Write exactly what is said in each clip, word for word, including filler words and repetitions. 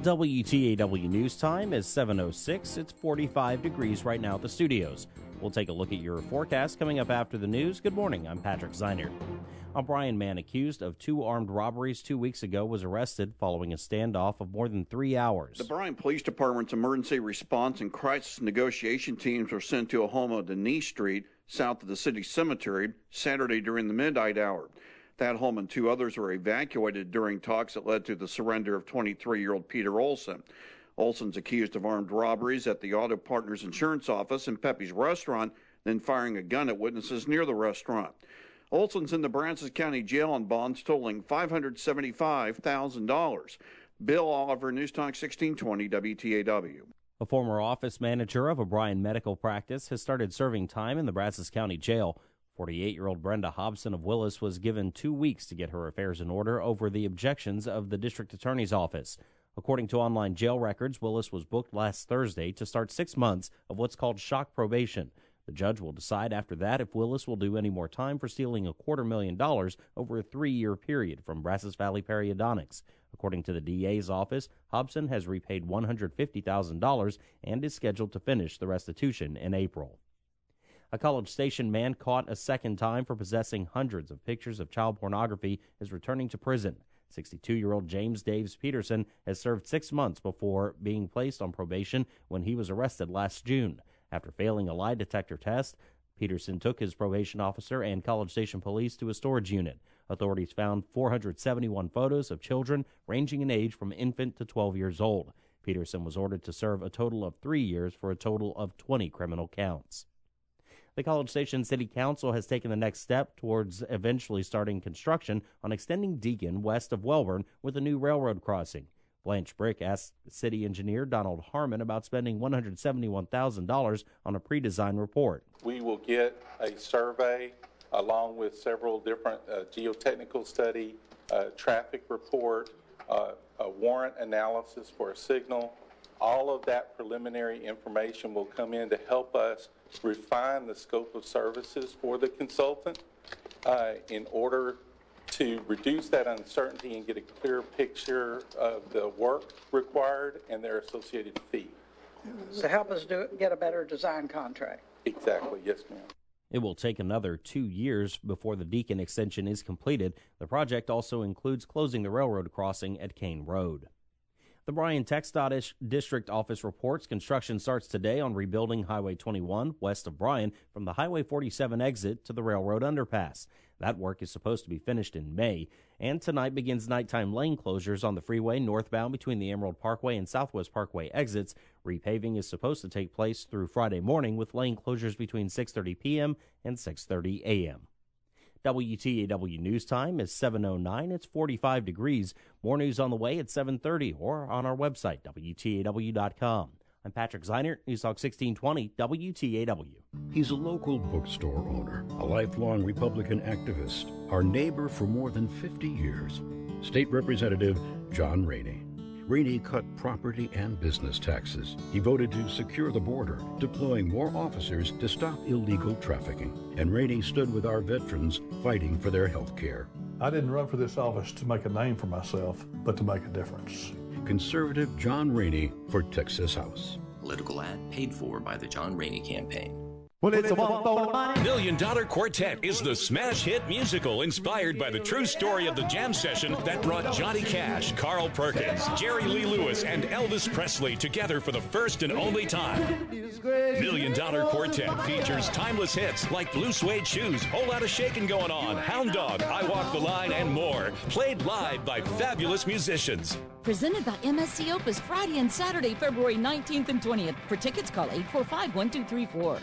W T A W News Time is seven oh six. It's forty-five degrees right now at the studios. We'll take a look at your forecast coming up after the news. Good morning, I'm Patrick Zeinert. A Bryan man accused of two armed robberies two weeks ago was arrested following a standoff of more than three hours. The Bryan Police Department's emergency response and crisis negotiation teams were sent to a home on Denise Street, south of the city cemetery, Saturday during the midnight hour. That home and two others were evacuated during talks that led to the surrender of twenty-three-year-old Peter Olson. Olson's accused of armed robberies at the Auto Partners Insurance Office and Pepe's Restaurant, then firing a gun at witnesses near the restaurant. Olson's in the Brazos County Jail on bonds totaling five hundred seventy-five thousand dollars. Bill Oliver, News Talk sixteen twenty W T A W. A former office manager of a Bryan medical practice has started serving time in the Brazos County Jail. forty-eight-year-old Brenda Hobson of Willis was given two weeks to get her affairs in order over the objections of the district attorney's office. According to online jail records, Willis was booked last Thursday to start six months of what's called shock probation. The judge will decide after that if Willis will do any more time for stealing a quarter million dollars over a three-year period from Brazos Valley Periodontics. According to the D A's office, Hobson has repaid one hundred fifty thousand dollars and is scheduled to finish the restitution in April. A College Station man caught a second time for possessing hundreds of pictures of child pornography is returning to prison. sixty-two-year-old James Daves Peterson has served six months before being placed on probation when he was arrested last June. After failing a lie detector test, Peterson took his probation officer and College Station police to a storage unit. Authorities found four hundred seventy-one photos of children ranging in age from infant to twelve years old. Peterson was ordered to serve a total of three years for a total of twenty criminal counts. The College Station City Council has taken the next step towards eventually starting construction on extending Deacon west of Welborn with a new railroad crossing. Blanche Brick asked city engineer Donald Harmon about spending one hundred seventy-one thousand dollars on a pre-design report. We will get a survey along with several different uh, geotechnical study, uh, traffic report, uh, a warrant analysis for a signal. All of that preliminary information will come in to help us refine the scope of services for the consultant uh, in order to reduce that uncertainty and get a clear picture of the work required and their associated fee. To help us do get a better design contract. Exactly, yes, ma'am. It will take another two years before the Deacon extension is completed. The project also includes closing the railroad crossing at Kane Road. The Bryan TxDOT District Office reports construction starts today on rebuilding Highway twenty-one west of Bryan from the Highway forty-seven exit to the railroad underpass. That work is supposed to be finished in May, and tonight begins nighttime lane closures on the freeway northbound between the Emerald Parkway and Southwest Parkway exits. Repaving is supposed to take place through Friday morning with lane closures between six thirty p.m. and six thirty a.m. W T A W News Time is seven oh nine. It's forty-five degrees. More news on the way at seven thirty or on our website, W T A W dot com. I'm Patrick Zeinert, News Talk sixteen twenty, W T A W. He's a local bookstore owner, a lifelong Republican activist, our neighbor for more than fifty years. State Representative John Rainey. Rainey cut property and business taxes. He voted to secure the border, deploying more officers to stop illegal trafficking. And Rainey stood with our veterans fighting for their health care. I didn't run for this office to make a name for myself, but to make a difference. Conservative John Rainey for Texas House. Political ad paid for by the John Rainey campaign. Well, it's a Million Dollar Quartet is the smash hit musical inspired by the true story of the jam session that brought Johnny Cash, Carl Perkins, Jerry Lee Lewis, and Elvis Presley together for the first and only time. Million Dollar Quartet features timeless hits like Blue Suede Shoes, Whole Lotta Shakin' Going On, Hound Dog, I Walk the Line, and more. Played live by fabulous musicians. Presented by M S C Opus Friday and Saturday, February nineteenth and twentieth. For tickets, call eight four five, one two three four.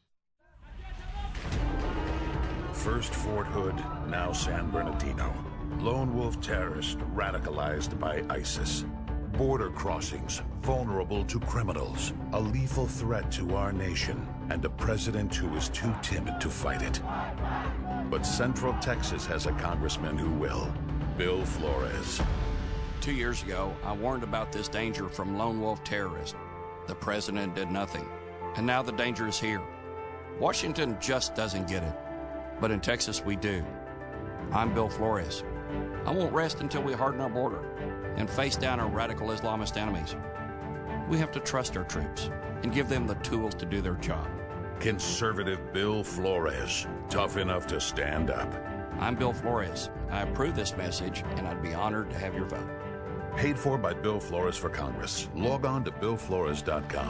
First Fort Hood, now San Bernardino. Lone wolf terrorist radicalized by ISIS. Border crossings vulnerable to criminals. A lethal threat to our nation. And a president who is too timid to fight it. But Central Texas has a congressman who will. Bill Flores. Two years ago, I warned about this danger from lone wolf terrorists. The president did nothing. And now the danger is here. Washington just doesn't get it. But in Texas, we do. I'm Bill Flores. I won't rest until we harden our border. and face down our radical Islamist enemies. We have to trust our troops and give them the tools to do their job. Conservative Bill Flores, tough enough to stand up. I'm Bill Flores. I approve this message, and I'd be honored to have your vote. Paid for by Bill Flores for Congress. Log on to bill flores dot com.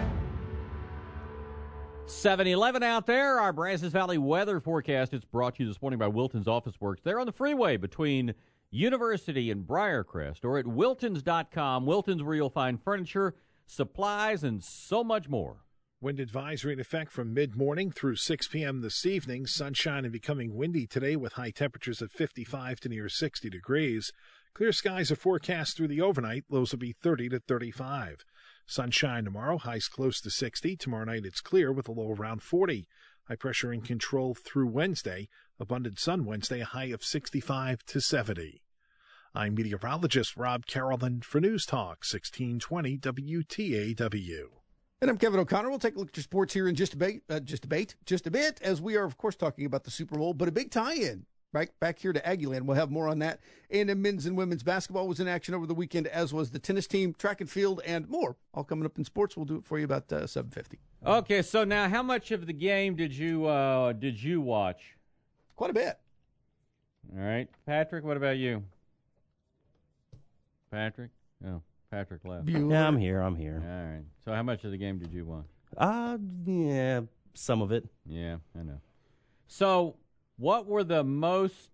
seven eleven out there. Our Brazos Valley weather forecast. It's brought to you this morning by Wilton's Office Works. They're on the freeway between University and Briarcrest, or at wiltons dot com. Wilton's, where you'll find furniture, supplies, and so much more. Wind advisory in effect from mid-morning through six p.m. this evening. Sunshine and becoming windy today with high temperatures of fifty-five to near sixty degrees. Clear skies are forecast through the overnight. Lows will be thirty to thirty-five. Sunshine tomorrow, highs close to sixty. Tomorrow night it's clear with a low around forty. High pressure in control through Wednesday. Abundant sun Wednesday, a high of sixty-five to seventy. I'm meteorologist Rob Carolyn for News Talk sixteen twenty W T A W. And I'm Kevin O'Connor. We'll take a look at your sports here in just a bit, uh, just a bit, just a bit, as we are, of course, talking about the Super Bowl, but a big tie-in right back here to Aggieland. We'll have more on that. And the men's and women's basketball was in action over the weekend, as was the tennis team, track and field, and more. All coming up in sports. We'll do it for you about uh, seven fifty. Okay, so now how much of the game did you uh, did you watch? Quite a bit. All right. Patrick, what about you? Patrick? Oh, Patrick left. Bueller. Yeah, I'm here. I'm here. All right. So how much of the game did you watch? Uh, yeah, some of it. Yeah, I know. So what were the most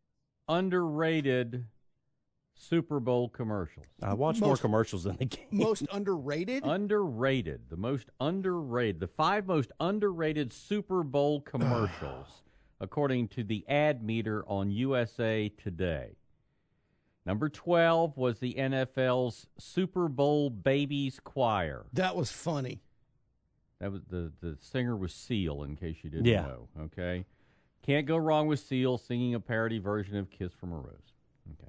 underrated Super Bowl commercials? I watched most, more commercials than the game. Most underrated? Underrated. The most underrated. The five most underrated Super Bowl commercials, according to the ad meter on U S A Today. Number twelve was the N F L's Super Bowl Babies Choir. That was funny. That was the, the singer was Seal, in case you didn't yeah. know. Okay. Can't go wrong with Seal singing a parody version of Kiss from a Rose. Okay.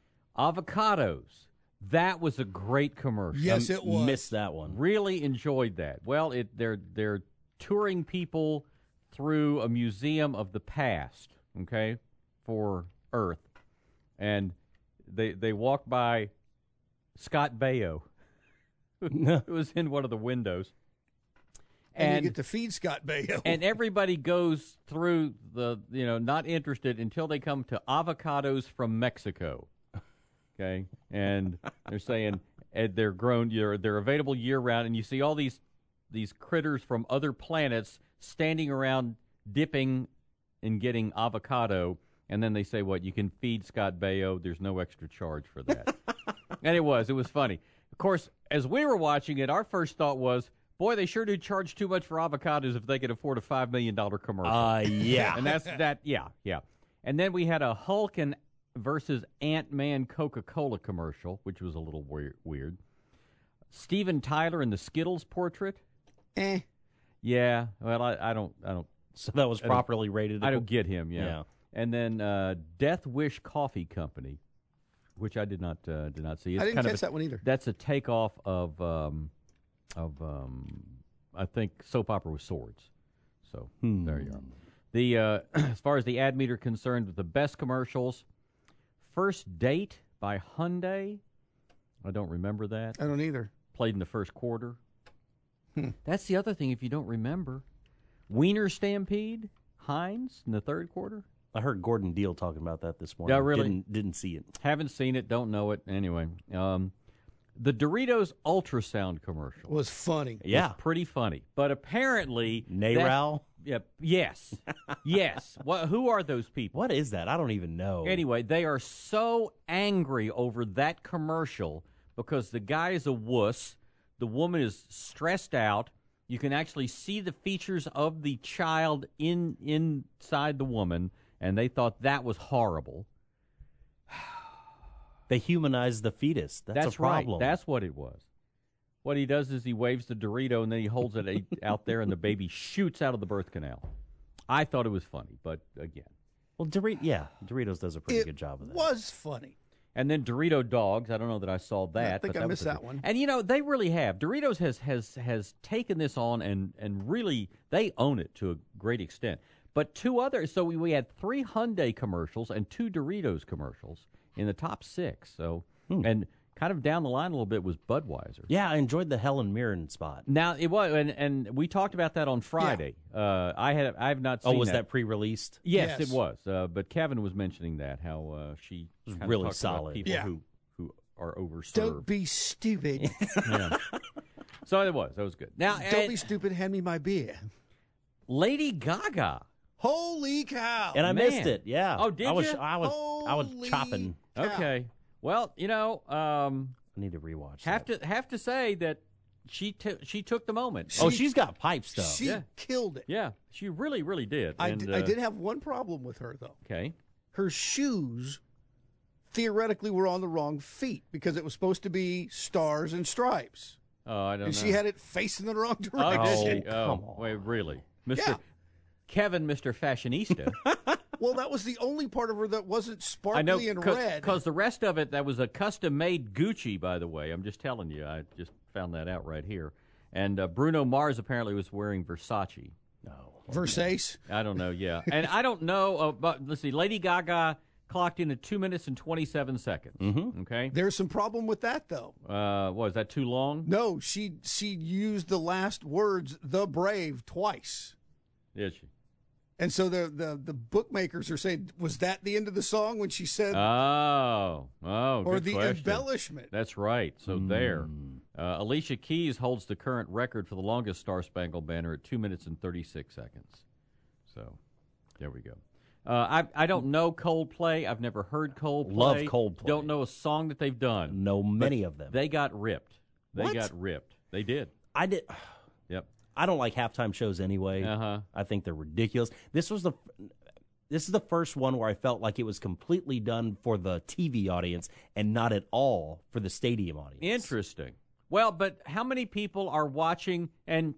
Avocados. That was a great commercial. Yes, it was. Missed that one. Really enjoyed that. Well, it they're they're touring people through a museum of the past, okay, for Earth. And they they walk by Scott Baio, who was in one of the windows. And, and you get to feed Scott Baio. And everybody goes through the, you know, not interested until they come to avocados from Mexico. Okay? And they're saying and they're grown, they're, they're available year-round, and you see all these these critters from other planets standing around dipping and getting avocado, and then they say, what, you can feed Scott Baio, there's no extra charge for that. And it was. It was funny. Of course, as we were watching it, our first thought was, boy, they sure do charge too much for avocados if they could afford a five million dollars commercial. Uh, yeah. And that's that, yeah, yeah. And then we had a Hulk and versus Ant-Man Coca-Cola commercial, which was a little weird. weird. Steven Tyler in the Skittles portrait. Eh. Yeah, well, I, I don't, I don't. So that was properly I rated. I don't get him, yeah. yeah. And then uh, Death Wish Coffee Company, which I did not uh, did not see. It's I didn't kind catch of a, that one either. That's a takeoff of um, of um, I think Soap Opera with Swords. So hmm. there you are. The uh, as far as the ad meter concerned, the best commercials, First Date by Hyundai. I don't remember that. I don't either. Played in the first quarter. Hmm. That's the other thing if you don't remember. Wiener Stampede, Heinz in the third quarter. I heard Gordon Deal talking about that this morning. Yeah, really? Didn't, didn't see it. Haven't seen it, don't know it. Anyway, um, the Doritos ultrasound commercial was funny. Yeah. Was pretty funny. But apparently... Naral? Yeah, yes. yes. What, who are those people? What is that? I don't even know. Anyway, they are so angry over that commercial because the guy is a wuss. The woman is stressed out. You can actually see the features of the child in inside the woman, and they thought that was horrible. They humanized the fetus. That's, That's a problem. Right. That's what it was. What he does is he waves the Dorito, and then he holds it out there, and the baby shoots out of the birth canal. I thought it was funny, but again. Well, Dorito, yeah, Doritos does a pretty it good job of that. It was funny. And then Dorito Dogs. I don't know that I saw that. I think but I that missed was a, that one. And, you know, they really have. Doritos has has has taken this on and, and really, they own it to a great extent. But two others, so we, we had three Hyundai commercials and two Doritos commercials in the top six. So, hmm. And kind of down the line a little bit was Budweiser. Yeah, I enjoyed the Helen Mirren spot. Now it was, and, and we talked about that on Friday. Yeah. Uh, I had I have not seen. Oh, was that, that pre-released? Yes, Yes. it was. Uh, but Kevin was mentioning that how uh, she was kind of really talked solid. about people Yeah. who who are overserved. Don't be stupid. Yeah. So it was. That was good. Now, Don't and be stupid. Hand me my beer. Lady Gaga. Holy cow! And I Man. missed it. Yeah. Oh, did I was, you? I was, I was Holy chopping. cow. Okay. Well, you know, um, I need to rewatch. have that. to have to say that she t- she took the moment. Oh, she's got pipes though. She Yeah. killed it. Yeah, she really, really did. I, And, d- uh, I did have one problem with her, though. Okay. Her shoes theoretically were on the wrong feet because it was supposed to be stars and stripes. Oh, I don't And know. she had it facing the wrong Oh, direction. did she? Oh, come on. wait, really, Mister Yeah. Kevin, Mister Fashionista. Well, that was the only part of her that wasn't sparkly I know, and red. because the rest of it, that was a custom-made Gucci, by the way. I'm just telling you. I just found that out right here. And uh, Bruno Mars apparently was wearing Versace. No. Versace. I don't know, yeah. And I don't know, uh, but let's see, Lady Gaga clocked in at two minutes and twenty-seven seconds. Mm-hmm. Okay? There's some problem with that, though. Uh, what, is that too long? No, she she used the last words, "the brave," twice. Did she? And so the, the, the bookmakers are saying, was that the end of the song when she said, Oh, oh, or good the question. embellishment? That's right. So Mm. there. Uh, Alicia Keys holds the current record for the longest Star Spangled Banner at two minutes and thirty-six seconds. So there we go. Uh, I I don't know Coldplay. I've never heard Coldplay. Love Coldplay. Don't know a song that they've done. Know many But of them. They got ripped. They What? got ripped. They did. I did. Yep. I don't like halftime shows anyway. Uh-huh. I think they're ridiculous. This was the this is the first one where I felt like it was completely done for the T V audience and not at all for the stadium audience. Interesting. Well, but how many people are watching? And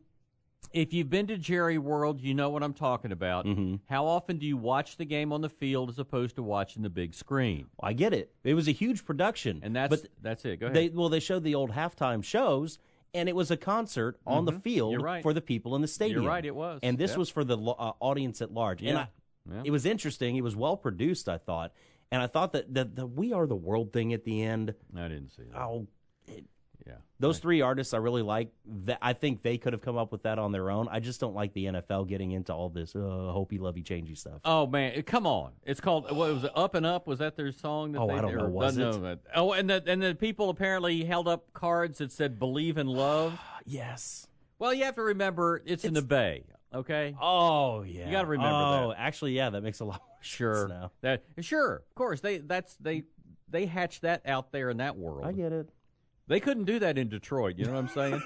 if you've been to Jerry World, you know what I'm talking about. Mm-hmm. How often do you watch the game on the field as opposed to watching the big screen? I get it. It was a huge production, And that's but that's it. Go ahead. they well they showed the old halftime shows. And it was a concert on the Mhm. field You're right. for the people in the stadium. You're right, it was. And this Yep. was for the lo- uh, audience at large. And Yeah. I, Yeah. it was interesting. It was well produced, I thought. And I thought that the, the We Are the World thing at the end, I didn't see that. oh, it, Yeah. those three artists I really like. That I think they could have come up with that on their own. I just don't like the N F L getting into all this uh, hopey, lovey, changey stuff. Oh man, come on! It's called what was it? Up and Up? Was that their song? That Oh, they, I don't know. or- Was no, it? no. Oh, and the and the people apparently held up cards that said "Believe in Love." Yes. Well, you have to remember it's, in the Bay. Okay. Oh yeah. You got to remember oh, that. actually, yeah, that makes a lot more Sure. sense now. That sure. Of course, they that's they they hatched that out there in that world. I get it. They couldn't do that in Detroit. You know what I'm saying?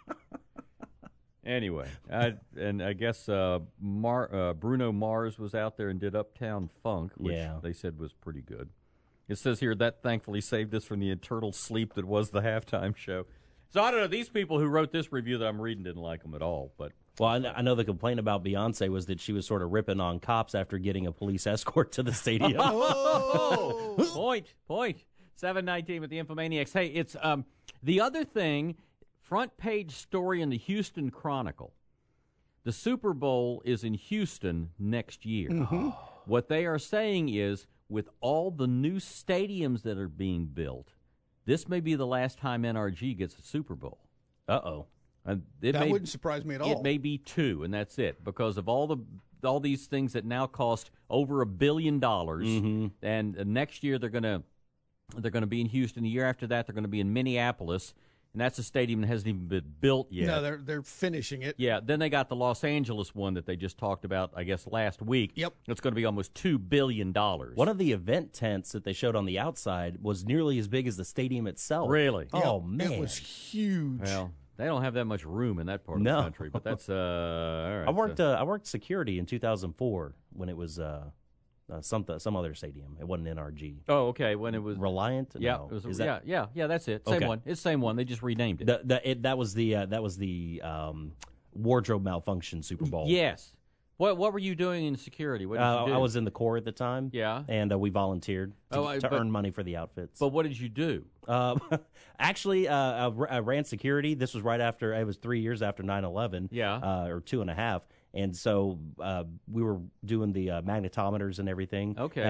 Anyway, I, and I guess uh, Mar, uh, Bruno Mars was out there and did Uptown Funk, which Yeah. they said was pretty good. It says here that thankfully saved us from the eternal sleep that was the halftime show. So I don't know. These people who wrote this review that I'm reading didn't like them at all. But Well, I, kn- I know the complaint about Beyonce was that she was sort of ripping on cops after getting a police escort to the stadium. Oh, point, point. seven nineteen with the Infomaniacs. Hey, it's um the other thing, front page story in the Houston Chronicle. The Super Bowl is in Houston next year. Mm-hmm. What they are saying is, with all the new stadiums that are being built, this may be the last time N R G gets a Super Bowl. Uh-oh. And it That may, wouldn't surprise me at all. It may be two, and that's it, because of all the all these things that now cost over a billion dollars. Mm-hmm. And uh, next year they're going to they're going to be in Houston. The year after that they're going to be in Minneapolis, and that's a stadium that hasn't even been built yet. No, they're they're finishing it. Yeah, then they got the Los Angeles one that they just talked about, I guess, last week. Yep. It's going to be almost two billion dollars. One of the event tents that they showed on the outside was nearly as big as the stadium itself. Really? Oh, Yep. man. It was huge. Well, they don't have that much room in that part No. of the country, but that's uh all right. I worked so- uh, I worked security in two thousand four when it was uh, uh, some, some other stadium. It wasn't N R G. Oh, okay, when it was Reliant? Yeah, No. it was, Is yeah, that, yeah, yeah, that's it. Same Okay. one. It's the same one. They just renamed it. the, the, it, that was the uh, that was the um, wardrobe malfunction Super Bowl. Yes. What What were you doing in security? What did Uh, you do? I was in the Corps at the time. Yeah. And uh, we volunteered to, Oh, I- to but- earn money for the outfits. But what did you do? Uh, actually, uh, I, r- I ran security. This was right after, it was three years after nine eleven. Yeah. Uh, or two and a half. And so uh, we were doing the uh, magnetometers and everything. Okay. Uh,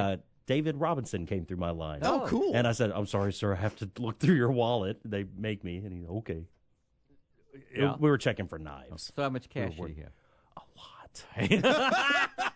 David Robinson came through my line. Oh, cool. And I said, I'm sorry, sir, I have to look through your wallet. They make me. And he's okay. Yeah. We were checking for knives. So how much cash we do you have? A lot.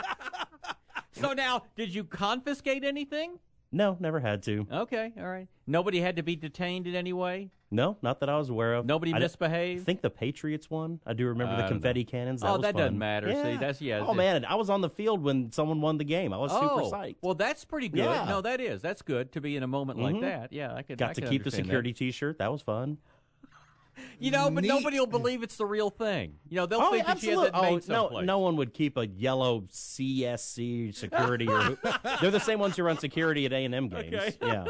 So now, did you confiscate anything? No, never had to. Okay, all right. Nobody had to be detained in any way? No, not that I was aware of. Nobody I misbehaved? I think the Patriots won. I do remember I the confetti cannons. That oh, was that fun. doesn't matter. Yeah. See, that's yeah. Oh man, I was on the field when someone won the game. I was oh, super psyched. Well, that's pretty good. Yeah. No, that is. That's good to be in a moment Mm-hmm. like that. Yeah, I could. Got I to could keep the understand security that. T-shirt. That was fun. You know, but Neat. nobody will believe it's the real thing. You know, they'll oh, think that you had absolutely. that made oh, no, someplace. no one would keep a yellow C S C security. Or, they're the same ones who run security at A and M games. Okay. Yeah.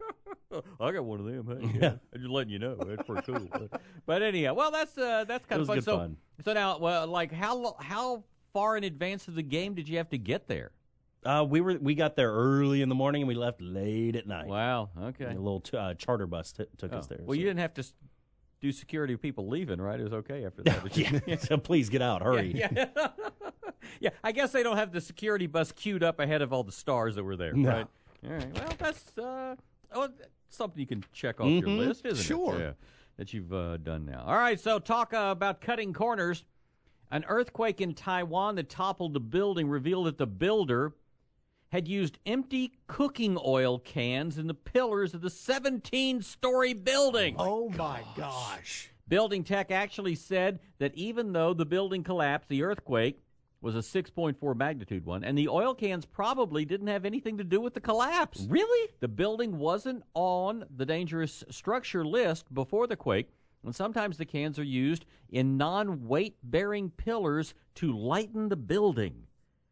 I got one of them. Hey, yeah. I'm just letting you know. That's pretty cool. But, but anyhow, well, that's uh, that's kind It of was fun. good so, fun. so now, well, like how how far in advance of the game did you have to get there? Uh, we were we got there early in the morning and we left late at night. Wow. Okay. A little t- uh, charter bus t- took Oh. us there. Well, so. you didn't have to s- do security of people leaving, right? It was okay after that. yeah. So please get out. Hurry. Yeah, yeah. Yeah, I guess they don't have the security bus queued up ahead of all the stars that were there, No. right? All right. Well, that's uh, oh, something you can check off Mm-hmm. your list, isn't Sure. it? Yeah, that you've uh, done now. All right, so talk uh, about cutting corners. An earthquake in Taiwan that toppled the building revealed that the builder had used empty cooking oil cans in the pillars of the seventeen-story building. Oh, my gosh. Building Tech actually said that even though the building collapsed, the earthquake was a six point four magnitude one, and the oil cans probably didn't have anything to do with the collapse. Really? The building wasn't on the dangerous structure list before the quake, and sometimes the cans are used in non-weight-bearing pillars to lighten the building.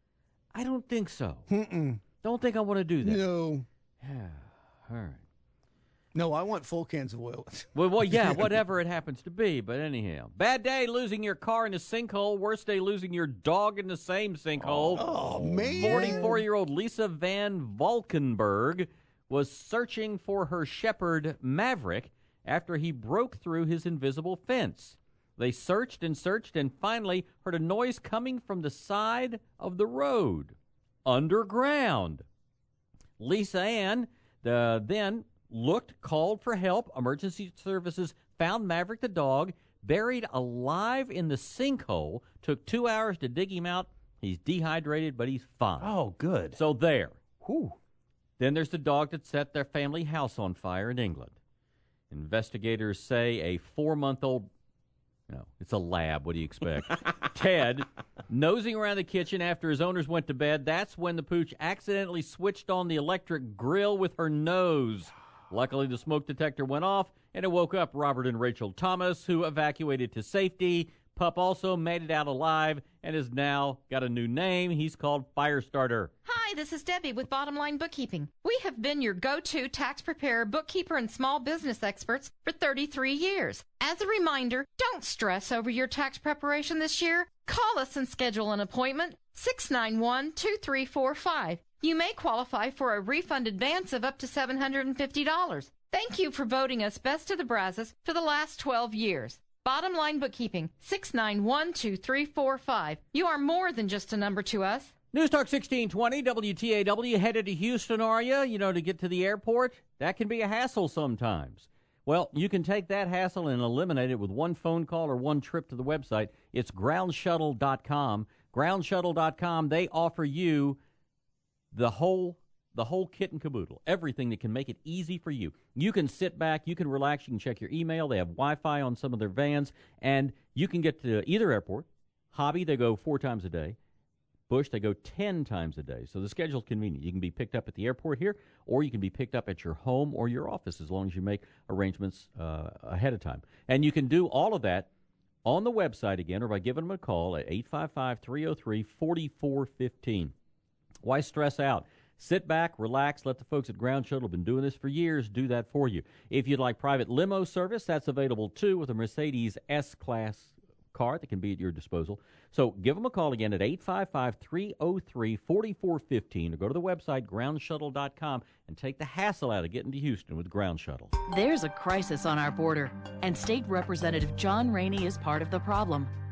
I don't think so. Mm-mm. Don't think I want to do that. No. Yeah. All right. No, I want full cans of oil. Well, well, yeah, whatever it happens to be. But anyhow, bad day losing your car in a sinkhole. Worst day losing your dog in the same sinkhole. Oh, man. forty-four-year-old Lisa Van Valkenburg was searching for her shepherd, Maverick, after he broke through his invisible fence. They searched and searched and finally heard a noise coming from the side of the road, underground. Lisa Ann the, then looked, called for help. Emergency services found Maverick the dog buried alive in the sinkhole. Took two hours to dig him out. He's dehydrated, but he's fine. Oh, good. So there. Whew. Then there's the dog that set their family house on fire in England. Investigators say a four-month-old, no, it's a lab. What do you expect? Ted, nosing around the kitchen after his owners went to bed. That's when the pooch accidentally switched on the electric grill with her nose. Luckily, the smoke detector went off, and it woke up Robert and Rachel Thomas, who evacuated to safety. Pup also made it out alive and has now got a new name. He's called Firestarter. Hi, this is Debbie with Bottom Line Bookkeeping. We have been your go-to tax preparer, bookkeeper, and small business experts for thirty-three years. As a reminder, don't stress over your tax preparation this year. Call us and schedule an appointment, six nine one, two three four five. You may qualify for a refund advance of up to seven hundred fifty dollars. Thank you for voting us Best of the Brazos for the last twelve years. Bottom Line Bookkeeping, six nine one, two three four five. You are more than just a number to us. News Talk sixteen twenty, W T A W, headed to Houston, are you? You know, to get to the airport? That can be a hassle sometimes. Well, you can take that hassle and eliminate it with one phone call or one trip to the website. It's ground shuttle dot com. ground shuttle dot com, they offer you the whole the whole kit and caboodle, everything that can make it easy for you. You can sit back, you can relax, you can check your email. They have Wi-Fi on some of their vans, and you can get to either airport. Hobby, they go four times a day. Bush, they go ten times a day. So the schedule's convenient. You can be picked up at the airport here, or you can be picked up at your home or your office as long as you make arrangements uh, ahead of time. And you can do all of that on the website again or by giving them a call at eight five five, three oh three, four four one five. Why stress out? Sit back, relax, let the folks at Ground Shuttle have been doing this for years, do that for you. If you'd like private limo service, that's available too with a Mercedes S-Class car that can be at your disposal. So give them a call again at eight five five, three oh three, four four one five or go to the website ground shuttle dot com and take the hassle out of getting to Houston with Ground Shuttle. There's a crisis on our border, and State Representative John Rainey is part of the problem.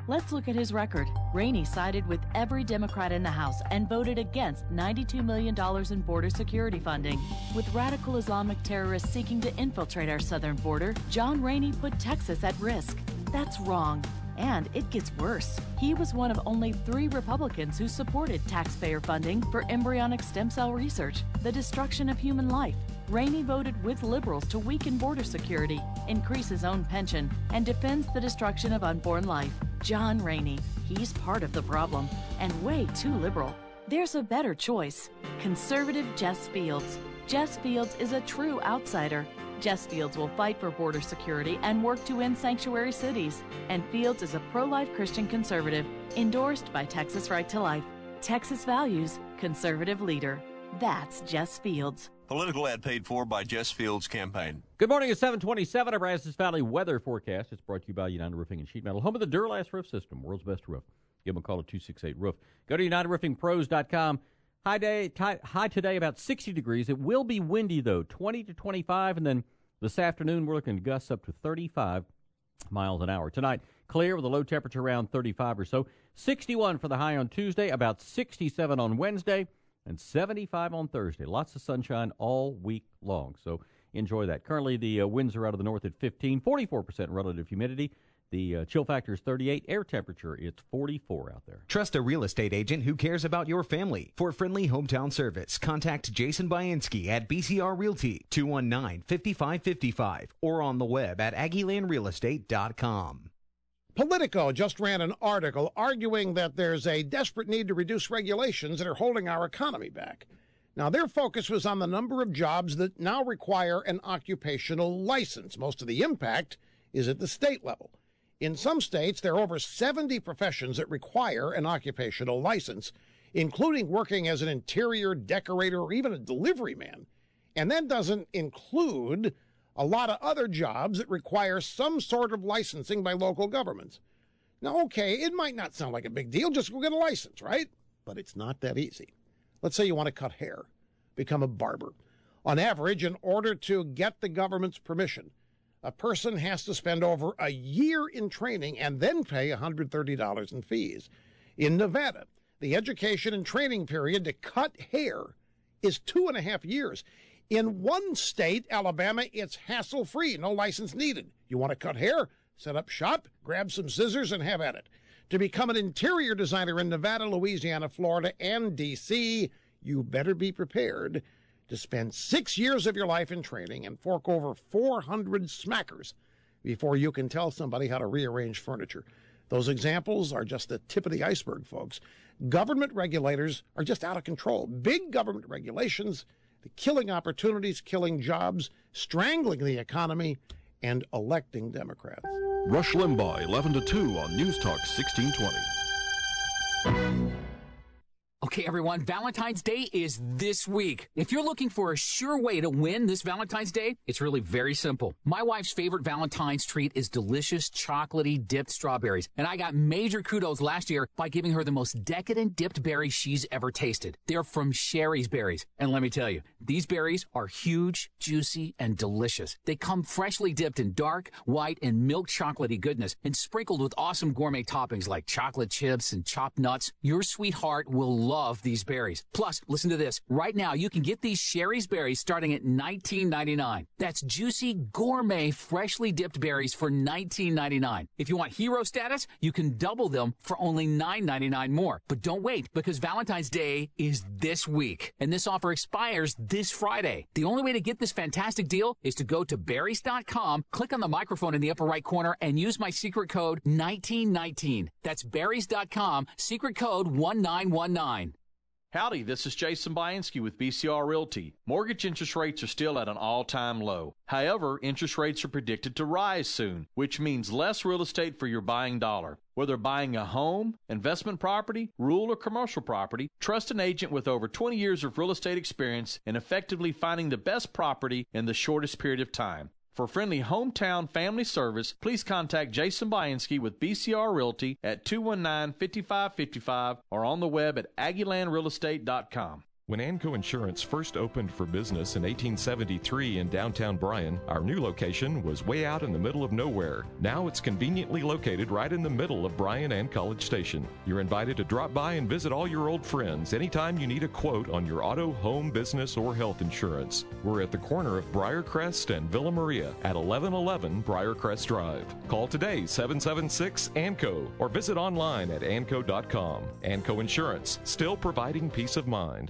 Let's look at his record. Rainey sided with every Democrat in the House and voted against ninety-two million dollars in border security funding. With radical Islamic terrorists seeking to infiltrate our southern border, John Rainey put Texas at risk. That's wrong. And it gets worse. He was one of only three Republicans who supported taxpayer funding for embryonic stem cell research, the destruction of human life. Rainey voted with liberals to weaken border security, increase his own pension, and defends the destruction of unborn life. John Rainey. He's part of the problem, and way too liberal. There's a better choice. Conservative Jess Fields. Jess Fields is a true outsider. Jess Fields will fight for border security and work to end sanctuary cities. And Fields is a pro-life Christian conservative, endorsed by Texas Right to Life. Texas values, conservative leader. That's Jess Fields. Political ad paid for by Jess Fields Campaign. Good morning at seven twenty-seven. Our Brazos Valley weather forecast. It's brought to you by United Roofing and Sheet Metal, home of the Duralast Roof System, world's best roof. Give them a call at two six eight roof. Go to united roofing pros dot com. High, day, t- high today about sixty degrees. It will be windy, though, twenty to twenty-five, and then this afternoon we're looking at gusts up to thirty-five miles an hour. Tonight, clear with a low temperature around thirty-five or so. sixty-one for the high on Tuesday, about sixty-seven on Wednesday, and seventy-five on Thursday. Lots of sunshine all week long, so enjoy that. Currently, the uh, winds are out of the north at fifteen, forty-four percent relative humidity. The uh, chill factor is thirty-eight. Air temperature, it's forty-four out there. Trust a real estate agent who cares about your family. For friendly hometown service, contact Jason Bainski at B C R Realty, two one nine, five five five five, or on the web at aggieland real estate dot com. Politico just ran an article arguing that there's a desperate need to reduce regulations that are holding our economy back. Now, their focus was on the number of jobs that now require an occupational license. Most of the impact is at the state level. In some states, there are over seventy professions that require an occupational license, including working as an interior decorator or even a delivery man. And that doesn't include a lot of other jobs that require some sort of licensing by local governments. Now, okay, it might not sound like a big deal. Just go get a license, right? But it's not that easy. Let's say you want to cut hair, become a barber. On average, in order to get the government's permission, a person has to spend over a year in training and then pay one hundred thirty dollars in fees. In Nevada, the education and training period to cut hair is two and a half years. In one state, Alabama, it's hassle-free, no license needed. You want to cut hair? Set up shop, grab some scissors, and have at it. To become an interior designer in Nevada, Louisiana, Florida, and D C, you better be prepared to spend six years of your life in training and fork over four hundred smackers before you can tell somebody how to rearrange furniture. Those examples are just the tip of the iceberg, folks. Government regulators are just out of control. Big government regulations, the killing opportunities, killing jobs, strangling the economy, and electing Democrats. Rush Limbaugh, eleven to two on News Talk sixteen twenty. Okay, everyone, Valentine's Day is this week. If you're looking for a sure way to win this Valentine's Day, it's really very simple. My wife's favorite Valentine's treat is delicious, chocolatey dipped strawberries, and I got major kudos last year by giving her the most decadent dipped berries she's ever tasted. They're from Sherry's Berries, and let me tell you, these berries are huge, juicy, and delicious. They come freshly dipped in dark, white, and milk chocolatey goodness, and sprinkled with awesome gourmet toppings like chocolate chips and chopped nuts. Your sweetheart will love Love these berries. Plus, listen to this. Right now, you can get these Sherry's Berries starting at nineteen ninety-nine. That's juicy, gourmet, freshly dipped berries for nineteen ninety-nine. If you want hero status, you can double them for only nine ninety-nine more. But don't wait, because Valentine's Day is this week, and this offer expires this Friday. The only way to get this fantastic deal is to go to berries dot com, click on the microphone in the upper right corner, and use my secret code nineteen nineteen. That's berries dot com, secret code one nine one nine. Howdy, this is Jason Bainski with B C R Realty. Mortgage interest rates are still at an all-time low. However, interest rates are predicted to rise soon, which means less real estate for your buying dollar. Whether buying a home, investment property, rural or commercial property, trust an agent with over twenty years of real estate experience in effectively finding the best property in the shortest period of time. For friendly hometown family service, please contact Jason Bainski with B C R Realty at two one nine, five five five five or on the web at aggieland real estate dot com. When Anco Insurance first opened for business in eighteen seventy-three in downtown Bryan, our new location was way out in the middle of nowhere. Now it's conveniently located right in the middle of Bryan and College Station. You're invited to drop by and visit all your old friends anytime you need a quote on your auto, home, business, or health insurance. We're at the corner of Briarcrest and Villa Maria at eleven eleven Briarcrest Drive. Call today, seven seven six A N C O, or visit online at anco dot com. Anco Insurance, still providing peace of mind.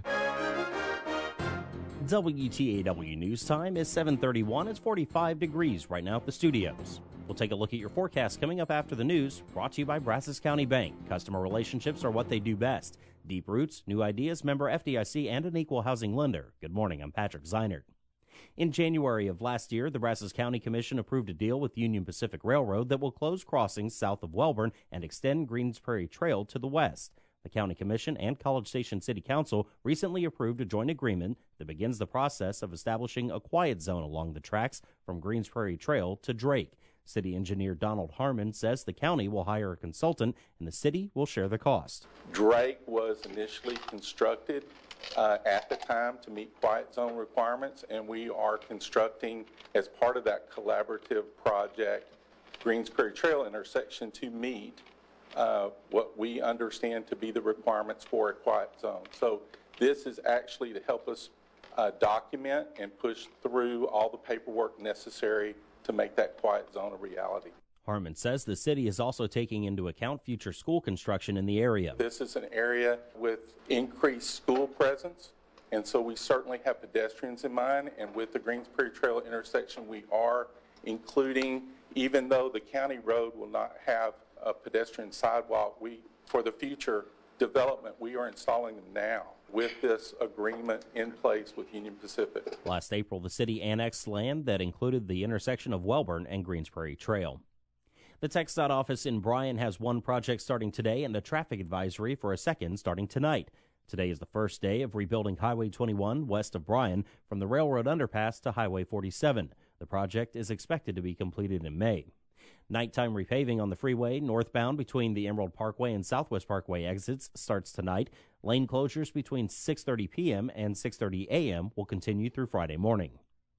W T A W News Time is seven thirty-one. It's forty-five degrees right now at the studios. We'll take a look at your forecast coming up after the news, brought to you by Brazos County Bank. Customer relationships are what they do best. Deep roots, new ideas, member F D I C, and an equal housing lender. Good morning, I'm Patrick Zeinert. In January of last year, the Brazos County Commission approved a deal with Union Pacific Railroad that will close crossings south of Welborn and extend Greens Prairie Trail to the west. The County Commission and College Station City Council recently approved a joint agreement that begins the process of establishing a quiet zone along the tracks from Greens Prairie Trail to Drake. City engineer Donald Harmon says the county will hire a consultant and the city will share the cost. Drake was initially constructed uh, at the time to meet quiet zone requirements, and we are constructing, as part of that collaborative project, Greens Prairie Trail intersection to meet Uh, what we understand to be the requirements for a quiet zone. So this is actually to help us uh, document and push through all the paperwork necessary to make that quiet zone a reality. Harmon says the city is also taking into account future school construction in the area. This is an area with increased school presence, and so we certainly have pedestrians in mind, and with the Greens Prairie Trail intersection, we are including, even though the county road will not have a pedestrian sidewalk, we, for the future development, we are installing them now with this agreement in place with Union Pacific. Last April, the city annexed land that included the intersection of Welborn and Greens Prairie Trail. The TxDOT office in Bryan has one project starting today and a traffic advisory for a second starting tonight. Today is the first day of rebuilding Highway twenty-one west of Bryan from the railroad underpass to Highway forty-seven. The project is expected to be completed in May. Nighttime repaving on the freeway northbound between the Emerald Parkway and Southwest Parkway exits starts tonight. Lane closures between six thirty p.m. and six thirty a.m. will continue through Friday morning.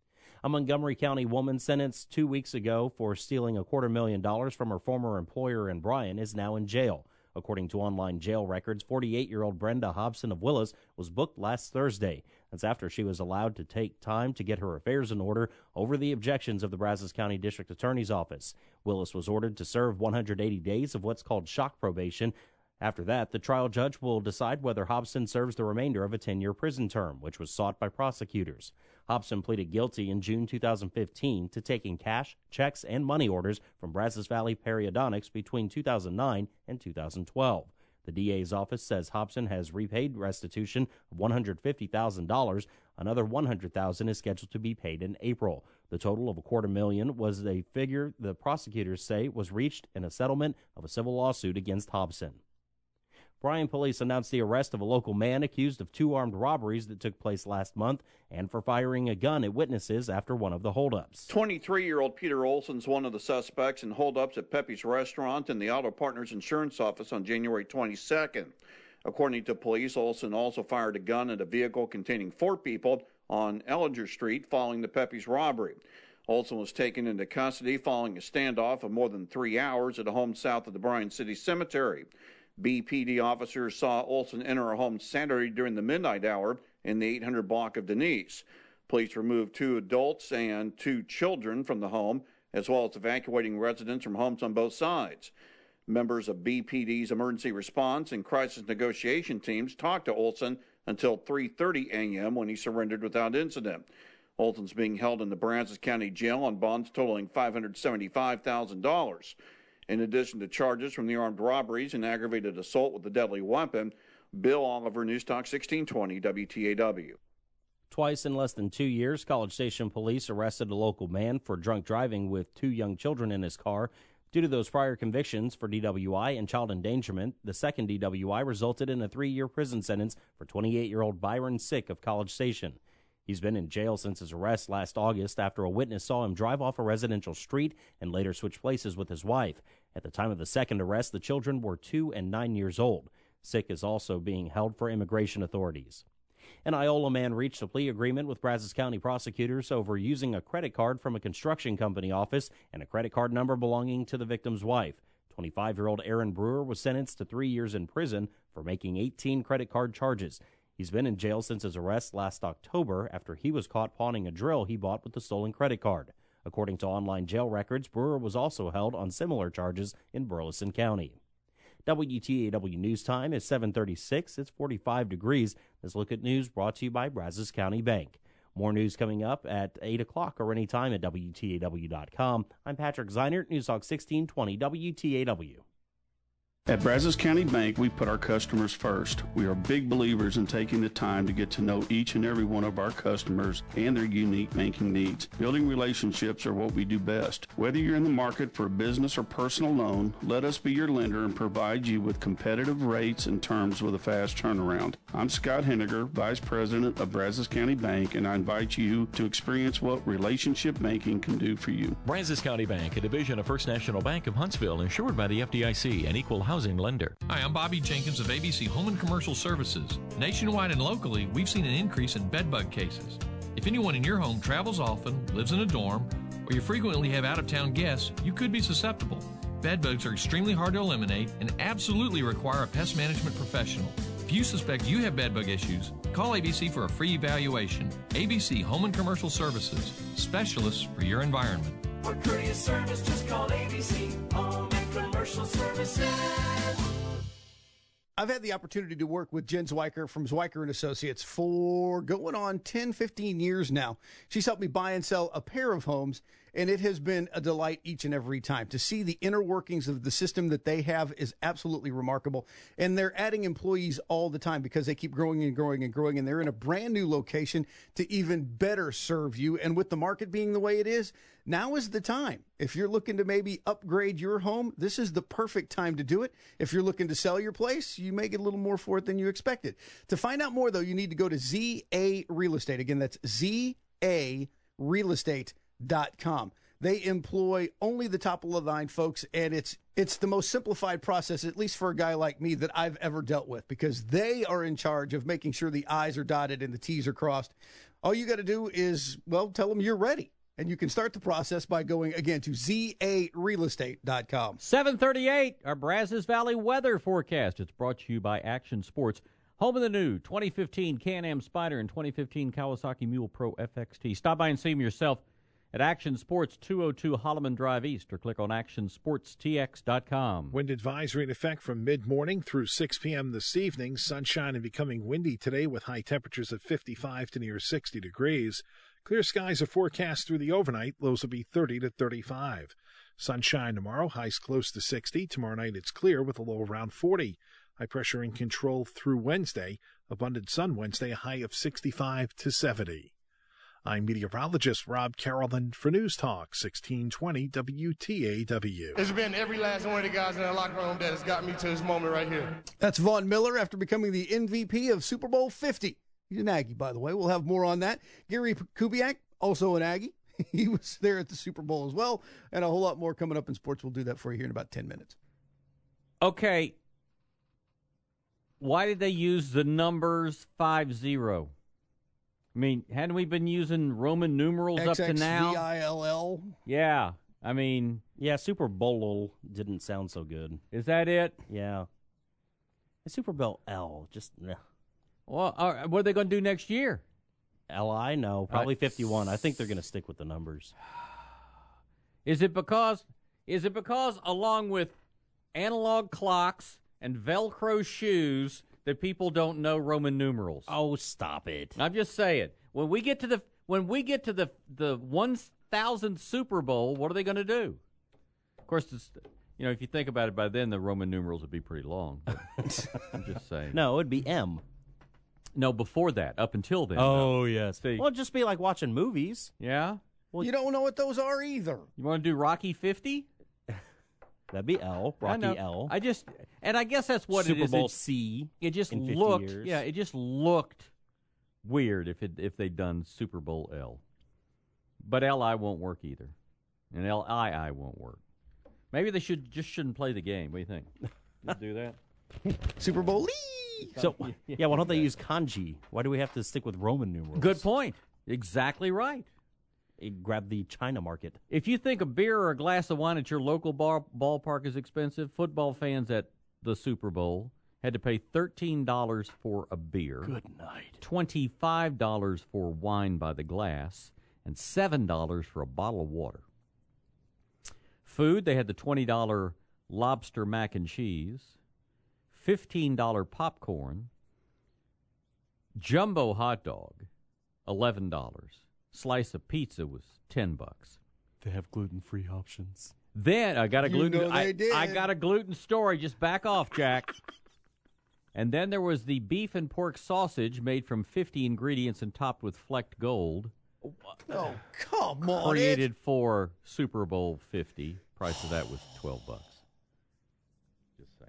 A Montgomery County woman sentenced two weeks ago for stealing a quarter million dollars from her former employer in Bryan is now in jail. According to online jail records, forty-eight-year-old Brenda Hobson of Willis was booked last Thursday. That's after she was allowed to take time to get her affairs in order over the objections of the Brazos County District Attorney's Office. Willis was ordered to serve one hundred eighty days of what's called shock probation. After that, the trial judge will decide whether Hobson serves the remainder of a ten-year prison term, which was sought by prosecutors. Hobson pleaded guilty in June two thousand fifteen to taking cash, checks, and money orders from Brazos Valley Periodontics between two thousand nine and two thousand twelve. The D A's office says Hobson has repaid restitution of one hundred fifty thousand dollars. Another one hundred thousand dollars is scheduled to be paid in April. The total of a quarter million was a figure the prosecutors say was reached in a settlement of a civil lawsuit against Hobson. Bryan police announced the arrest of a local man accused of two armed robberies that took place last month and for firing a gun at witnesses after one of the holdups. twenty-three-year-old Peter Olson's one of the suspects in holdups at Pepe's Restaurant and the Auto Partners Insurance Office on January twenty-second. According to police, Olson also fired a gun at a vehicle containing four people on Ellinger Street following the Pepe's robbery. Olson was taken into custody following a standoff of more than three hours at a home south of the Bryan City Cemetery. B P D officers saw Olson enter a home Saturday during the midnight hour in the eight hundred block of Denise. Police removed two adults and two children from the home, as well as evacuating residents from homes on both sides. Members of B P D's emergency response and crisis negotiation teams talked to Olson until three thirty a.m. when he surrendered without incident. Olson's being held in the Brazos County Jail on bonds totaling five hundred seventy-five thousand dollars. In addition to charges from the armed robberies and aggravated assault with a deadly weapon, Bill Oliver, News Talk sixteen twenty W T A W. Twice in less than two years, College Station police arrested a local man for drunk driving with two young children in his car. Due to those prior convictions for D W I and child endangerment, the second D W I resulted in a three-year prison sentence for twenty-eight-year-old Byron Sick of College Station. He's been in jail since his arrest last August after a witness saw him drive off a residential street and later switch places with his wife. At the time of the second arrest, the children were two and nine years old. Sick is also being held for immigration authorities. An Iola man reached a plea agreement with Brazos County prosecutors over using a credit card from a construction company office and a credit card number belonging to the victim's wife. twenty-five-year-old Aaron Brewer was sentenced to three years in prison for making eighteen credit card charges. He's been in jail since his arrest last October after he was caught pawning a drill he bought with the stolen credit card. According to online jail records, Brewer was also held on similar charges in Burleson County. W T A W News Time is seven thirty-six. It's forty-five degrees. This Look at News brought to you by Brazos County Bank. More news coming up at eight o'clock or anytime at W T A W dot com. I'm Patrick Zeinert, News Talk sixteen twenty W T A W. At Brazos County Bank, we put our customers first. We are big believers in taking the time to get to know each and every one of our customers and their unique banking needs. Building relationships are what we do best. Whether you're in the market for a business or personal loan, let us be your lender and provide you with competitive rates and terms with a fast turnaround. I'm Scott Henniger, Vice President of Brazos County Bank, and I invite you to experience what relationship banking can do for you. Brazos County Bank, a division of First National Bank of Huntsville, insured by the F D I C, an equal housing lender. Hi, I'm Bobby Jenkins of A B C Home and Commercial Services. Nationwide and locally, we've seen an increase in bed bug cases. If anyone in your home travels often, lives in a dorm, or you frequently have out-of-town guests, you could be susceptible. Bed bugs are extremely hard to eliminate and absolutely require a pest management professional. If you suspect you have bed bug issues, call A B C for a free evaluation. A B C Home and Commercial Services, specialists for your environment. For courteous service, just call A B C Home and Commercial Services. I've had the opportunity to work with Jen Zwiker from Zwiker and Associates for going on ten, fifteen years now. She's helped me buy and sell a pair of homes, and it has been a delight each and every time. To see the inner workings of the system that they have is absolutely remarkable. And they're adding employees all the time because they keep growing and growing and growing, and they're in a brand new location to even better serve you. And with the market being the way it is, now is the time. If you're looking to maybe upgrade your home, this is the perfect time to do it. If you're looking to sell your place, you may get a little more for it than you expected. To find out more, though, you need to go to Z A Real Estate. Again, that's Z A Real Estate dot com. They employ only the top of the line folks, and it's it's the most simplified process, at least for a guy like me, that I've ever dealt with, because they are in charge of making sure the I's are dotted and the T's are crossed. All you got to do is, well, tell them you're ready. And you can start the process by going, again, to Z A Real Estate dot com. seven thirty-eight, our Brazos Valley weather forecast. It's brought to you by Action Sports. Home of the new twenty fifteen Can-Am Spyder and twenty fifteen Kawasaki Mule Pro F X T. Stop by and see them yourself at Action Sports, two oh two Holloman Drive East, or click on action sports t x dot com. Wind advisory in effect from mid-morning through six p.m. this evening. Sunshine and becoming windy today with high temperatures of fifty-five to near sixty degrees. Clear skies are forecast through the overnight. Lows will be thirty to thirty-five. Sunshine tomorrow, highs close to sixty. Tomorrow night it's clear with a low around forty. High pressure in control through Wednesday. Abundant sun Wednesday, a high of sixty-five to seventy. I'm meteorologist Rob Carrollton for News Talk sixteen twenty W T A W. It's been every last one of the guys in the locker room that has got me to this moment right here. That's Von Miller after becoming the M V P of Super Bowl fifty. He's an Aggie, by the way. We'll have more on that. Gary Kubiak, also an Aggie. He was there at the Super Bowl as well. And a whole lot more coming up in sports. We'll do that for you here in about ten minutes. Okay. Why did they use the numbers five zero? I mean, hadn't we been using Roman numerals X X up to now? V I L L. Yeah. I mean. Yeah, Super Bowl didn't sound so good. Is that it? Yeah. The Super Bowl L, just, nah. Well, all right, what are they going to do next year? L I? No, probably Uh, fifty-one. I think they're going to stick with the numbers. Is it because is it because along with analog clocks and Velcro shoes that people don't know Roman numerals? Oh, stop it. I'm just saying. When we get to the when we get to the the one thousandth Super Bowl, what are they going to do? Of course, it's, you know, if you think about it, by then the Roman numerals would be pretty long. But I'm just saying. No, it would be M. No, before that, up until then. Oh, no. yes. See. Well, it'd just be like watching movies. Yeah? Well, you don't know what those are either. You want to do Rocky fifty? That'd be L. Rocky I know. L. I just, and I guess that's what Super it is. Bowl It, C. It just in fifty looked, years. yeah, it just looked weird if it if they'd done Super Bowl L. But L I won't work either, and L I I won't work. Maybe they should just shouldn't play the game. What do you think? Just do that. Super Bowl Lee. So, yeah, why don't they use kanji? Why do we have to stick with Roman numerals? Good point. Exactly right. It grab the China market. If you think a beer or a glass of wine at your local bar, ballpark is expensive, football fans at the Super Bowl had to pay thirteen dollars for a beer. Good night. twenty-five dollars for wine by the glass, and seven dollars for a bottle of water. Food, they had the twenty dollars lobster mac and cheese, fifteen dollars popcorn, jumbo hot dog, eleven dollars. Slice of pizza was ten bucks. They have gluten-free options. Then I got a You gluten. know they I, did. I got a gluten story. Just back off, Jack. And then there was the beef and pork sausage made from fifty ingredients and topped with flecked gold. Oh, come on. Created for Super Bowl fifty. Price of that was twelve bucks. Just saying.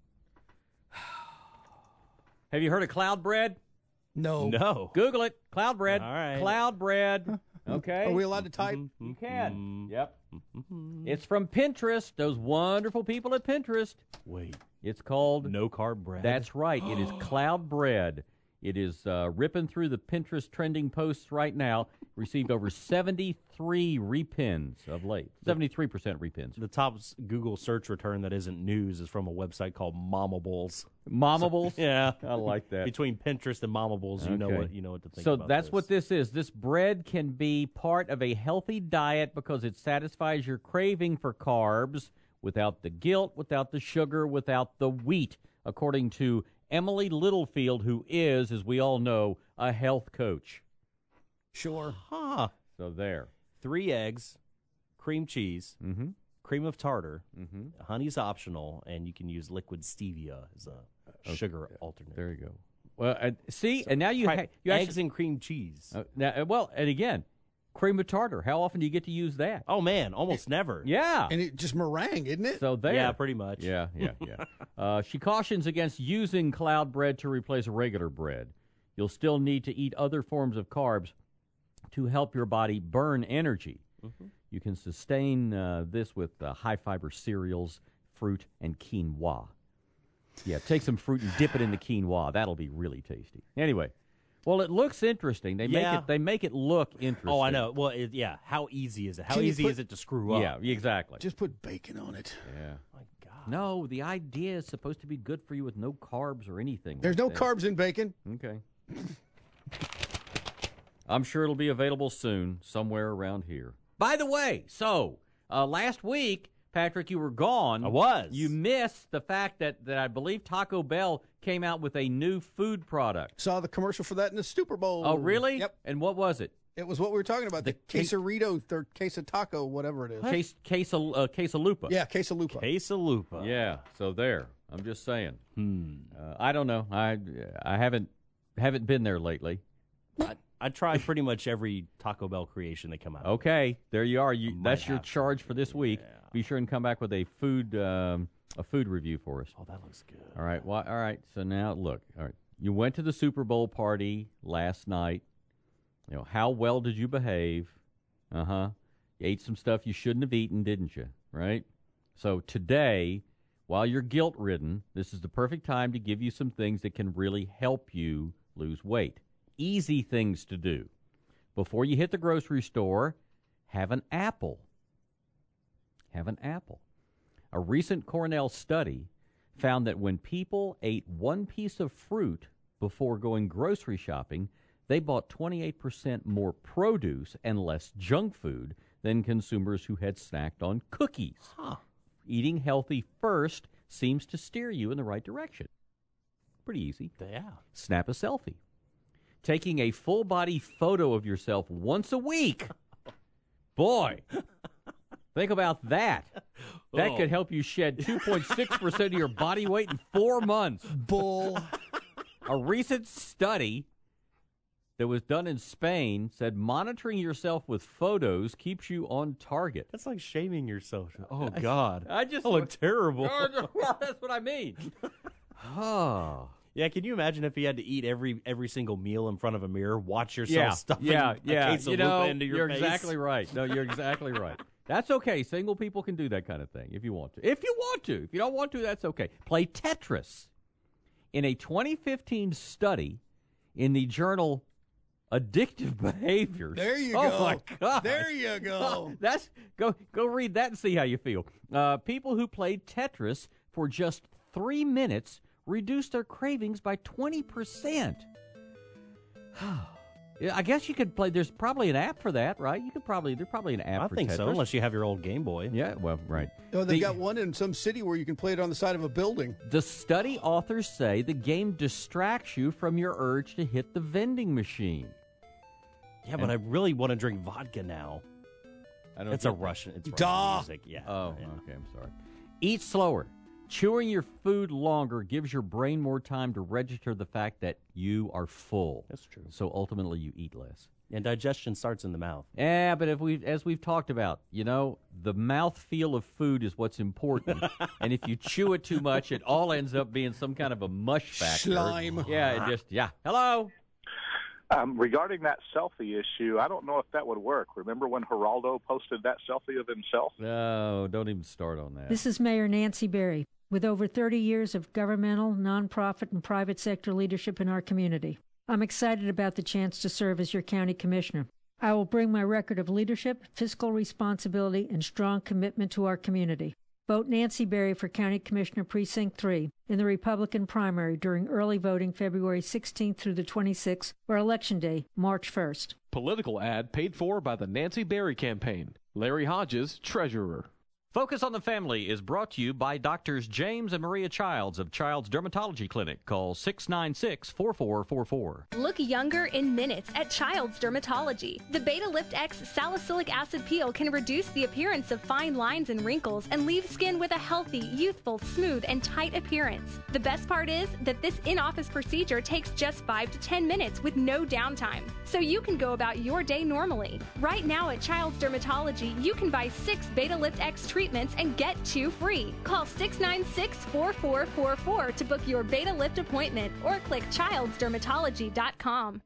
Have you heard of cloud bread? No. No. Google it. Cloud bread. All right. Cloud bread. Okay. Are we allowed to type? You can. Yep. It's from Pinterest. Those wonderful people at Pinterest. Wait. It's called No carb bread. That's right. It is cloud bread. It is uh, ripping through the Pinterest trending posts right now. Received over seventy-three repins of late. seventy-three percent repins. The top s- Google search return that isn't news is from a website called Momables. Momables? So, yeah. I like that. Between Pinterest and Momables, you know Okay. what you know what to think So about that's this. what this is. This bread can be part of a healthy diet because it satisfies your craving for carbs without the guilt, without the sugar, without the wheat, according to Emily Littlefield, who is, as we all know, a health coach. Sure. Huh. So there. Three eggs, cream cheese, Mm-hmm. cream of tartar, Mm-hmm. honey's optional, and you can use liquid stevia as a sugar alternate. There you go. Well, uh, see, and now you Right, ha- you eggs actually, and cream cheese. uh, now, uh, well, and again, cream of tartar. How often do you get to use that? Oh man, almost never. Yeah. And it just meringue, isn't it? So there. Yeah, pretty much. Yeah, yeah, yeah. uh, she cautions against using cloud bread to replace regular bread. You'll still need to eat other forms of carbs to help your body burn energy. Mm-hmm. You can sustain uh, this with uh, high-fiber cereals, fruit, and quinoa. Yeah, take some fruit and dip it in the quinoa. That'll be really tasty. Anyway, well, it looks interesting. They Yeah. make it. They make it look interesting. Oh, I know. Well, it, yeah. How easy is it? How Can you easy put- is it to screw up? Yeah, exactly. Just put bacon on it. yeah. My God. No, the idea is supposed to be good for you with no carbs or anything. There's like no that. carbs in bacon. Okay. I'm sure it'll be available soon somewhere around here. By the way, so uh, last week, Patrick, you were gone. I was. You missed the fact that, that I believe Taco Bell came out with a new food product. Saw the commercial for that in the Super Bowl. Oh, really? Yep. And what was it? It was what we were talking about. The, The cake- quesarito or queso taco, whatever it is. Case, queso, uh, quesalupa. Yeah, quesalupa. Quesalupa. Yeah, so there. I'm just saying. Hmm. Uh, I don't know. I I haven't haven't been there lately. I, I try pretty much every Taco Bell creation they come out. Okay, there you are. You, might that's your have to. charge for this week. Yeah. Be sure and come back with a food um, a food review for us. Oh, that looks good. All right. Well, all right. So now look. All right. You went to the Super Bowl party last night. You know, how well did you behave? Uh huh. You ate some stuff you shouldn't have eaten, didn't you? Right. So today, while you're guilt ridden, this is the perfect time to give you some things that can really help you lose weight. Easy things to do. Before you hit the grocery store, have an apple. Have an apple. A recent Cornell study found that when people ate one piece of fruit before going grocery shopping, they bought twenty-eight percent more produce and less junk food than consumers who had snacked on cookies. Huh. Eating healthy first seems to steer you in the right direction. Pretty easy. Yeah. Snap a selfie. Taking a full-body photo of yourself once a week. Boy, think about that. That Oh. could help you shed two point six percent of your body weight in four months. Bull. A recent study that was done in Spain said monitoring yourself with photos keeps you on target. That's like shaming yourself. Oh, God. I just I look terrible. That's what I mean. Oh. Yeah, can you imagine if you had to eat every every single meal in front of a mirror, watch yourself Yeah, stuffing yeah, a yeah. quesalupa You know, into your you're face? exactly right. No, you're exactly right. That's okay. Single people can do that kind of thing if you want to. If you want to. If you don't want to, that's okay. Play Tetris. in a twenty fifteen study in the journal Addictive Behaviors. There you oh go. my God. There you go. That's go go read that and see how you feel. Uh, people who played Tetris for just three minutes reduced their cravings by twenty percent. I guess you could play. There's probably an app for that, right? You could probably there's probably an app I for think Tetris. so, unless you have your old Game Boy. Yeah, well, right. Oh, they've The- got one in some city where you can play it on the side of a building. The study authors say the game distracts you from your urge to hit the vending machine. Yeah, but I really want to drink vodka now. I don't It's a get that. Russian. It's Duh. Russian music. Yeah. Oh, yeah. okay. I'm sorry. Eat slower. Chewing your food longer gives your brain more time to register the fact that you are full. That's true. So ultimately, you eat less. And digestion starts in the mouth. Yeah, but if we, as we've talked about, you know, the mouth feel of food is what's important. And if you chew it too much, it all ends up being some kind of a mush factor. Slime. Yeah, it just yeah. Hello. Um, regarding that selfie issue, I don't know if that would work. Remember when Geraldo posted that selfie of himself? No, don't even start on that. This is Mayor Nancy Berry, with over thirty years of governmental, nonprofit, and private sector leadership in our community. I'm excited about the chance to serve as your county commissioner. I will bring my record of leadership, fiscal responsibility, and strong commitment to our community. Vote Nancy Berry for County Commissioner Precinct three in the Republican primary during early voting February sixteenth through the twenty-sixth, or Election Day, March first. Political ad paid for by the Nancy Berry campaign. Larry Hodges, Treasurer. Focus on the Family is brought to you by Doctors James and Maria Childs of Child's Dermatology Clinic. Call six nine six, four four four four. Look younger in minutes at Child's Dermatology. The Beta Lift X salicylic acid peel can reduce the appearance of fine lines and wrinkles and leave skin with a healthy, youthful, smooth, and tight appearance. The best part is that this in-office procedure takes just five to ten minutes with no downtime, so you can go about your day normally. Right now at Child's Dermatology, you can buy six Beta Lift X treatments and get two free. Call six nine six, four four four four to book your Beta Lift appointment or click childs dermatology dot com.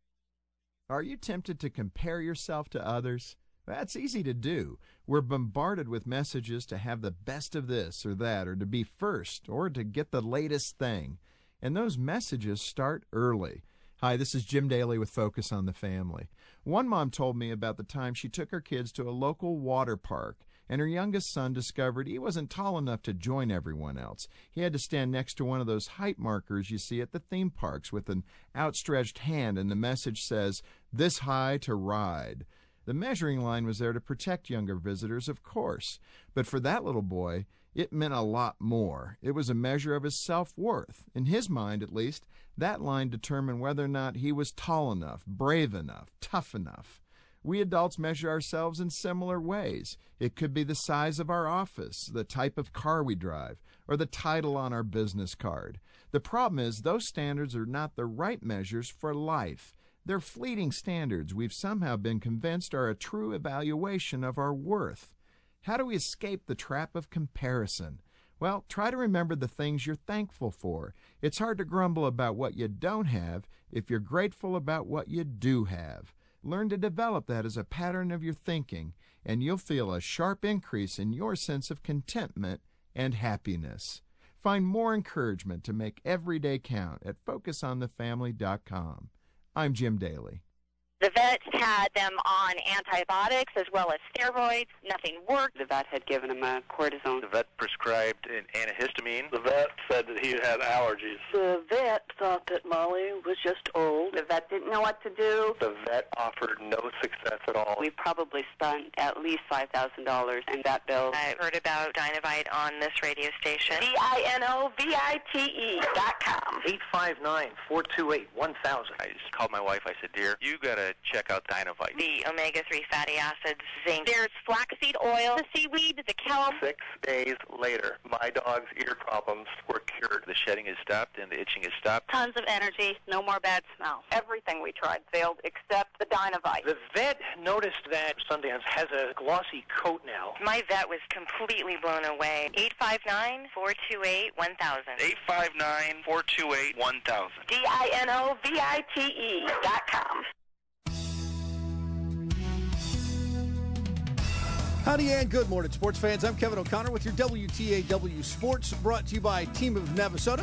Are you tempted to compare yourself to others? That's easy to do. We're bombarded with messages to have the best of this or that, or to be first, or to get the latest thing. And those messages start early. Hi, this is Jim Daly with Focus on the Family. One mom told me about the time she took her kids to a local water park, and her youngest son discovered he wasn't tall enough to join everyone else. He had to stand next to one of those height markers you see at the theme parks with an outstretched hand, and the message says, "This high to ride." The measuring line was there to protect younger visitors, of course, but for that little boy, it meant a lot more. It was a measure of his self-worth. In his mind, at least, that line determined whether or not he was tall enough, brave enough, tough enough. We adults measure ourselves in similar ways. It could be the size of our office, the type of car we drive, or the title on our business card. The problem is those standards are not the right measures for life. They're fleeting standards we've somehow been convinced are a true evaluation of our worth. How do we escape the trap of comparison? Well, try to remember the things you're thankful for. It's hard to grumble about what you don't have if you're grateful about what you do have. Learn to develop that as a pattern of your thinking, and you'll feel a sharp increase in your sense of contentment and happiness. Find more encouragement to make every day count at focus on the family dot com. I'm Jim Daly. The vet had them on antibiotics as well as steroids. Nothing worked. The vet had given him a cortisone. The vet prescribed an antihistamine. The vet said that he had allergies. The vet thought that Molly was just old. The vet didn't know what to do. The vet offered no success at all. We probably spent at least five thousand dollars in vet bills. I heard about Dinovite on this radio station. D I N O V I T E dot com. eight five nine, four two eight, one thousand. I just called my wife. I said, dear, you got to check out Dinovite. The omega three fatty acids, zinc. There's flaxseed oil, the seaweed, the kelp. Six days later, my dog's ear problems were cured. The shedding has stopped and the itching has stopped. Tons of energy, no more bad smell. Everything we tried failed except the Dinovite. The vet noticed that Sundance has a glossy coat now. My vet was completely blown away. eight five nine, four two eight, one thousand. eight five nine, four two eight, one thousand. D I N O V I T E dot com. Howdy and good morning, sports fans. I'm Kevin O'Connor with your W T A W Sports, brought to you by Team of Navasota.